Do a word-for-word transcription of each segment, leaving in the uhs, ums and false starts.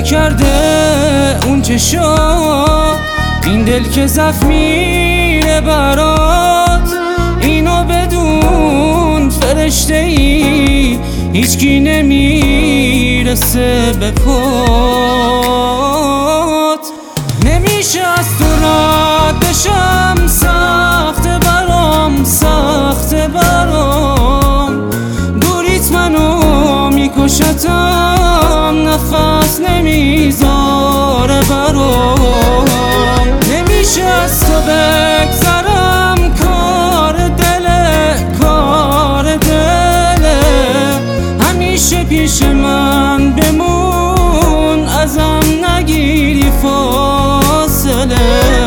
کرده اون چشات، این دل که زخمیه برات. اینو بدون فرشته ای هیچکی نمیرسه به پات. نمیشه از تو رد بشم، سخته برام، سخته برام. دوریت منو میکشتم، نفس نمیذاره برام. نمیشه از تو بگذرم، کار دله، کار دله. همیشه پیش من بمون، ازم نگیری فاصله.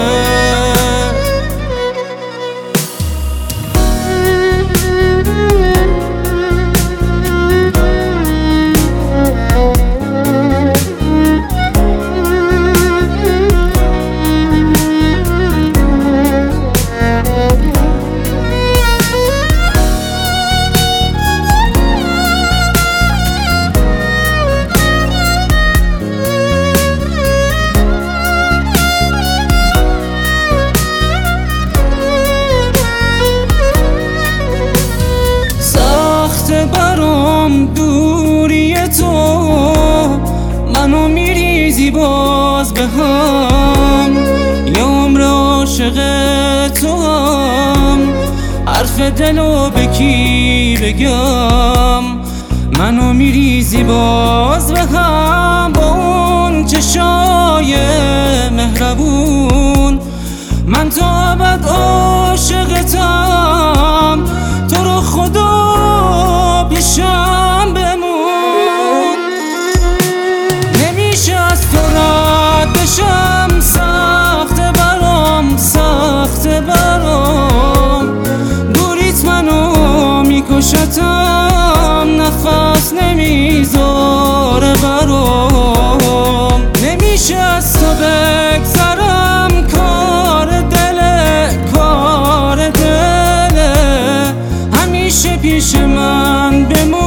برام دوری تو، منو میریزی باز به هم. یه عمر عاشق تو هم، حرف دلو به کی بگم. منو میریزی باز به هم با اون چشای مهربون. من تا ابد عاشقتم، تو رو خدا پیشم بمون. نمیشه از تو رد بشم، سخته برام، سخته برام. دوریت منو میکشتم، نفس نمیذاره برام. نمیشه از تو بگذرم، کار دله، کار دله. همیشه پیش من بمون،